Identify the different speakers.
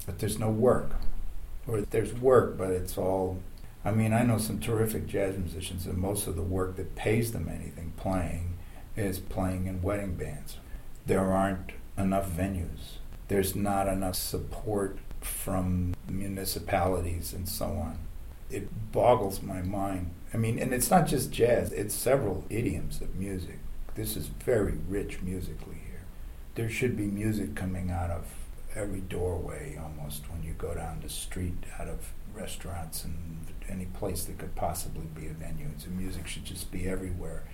Speaker 1: but there's no work. Or there's work, but it's all... I mean, I know some terrific jazz musicians, and most of the work that pays them anything playing is playing in wedding bands. There aren't enough venues. There's not enough support from municipalities and so on. It boggles my mind. I mean, and it's not just jazz, it's several idioms of music. This is very rich musically here. There should be music coming out of every doorway almost when you go down the street, out of restaurants and any place that could possibly be a venue. So music should just be everywhere.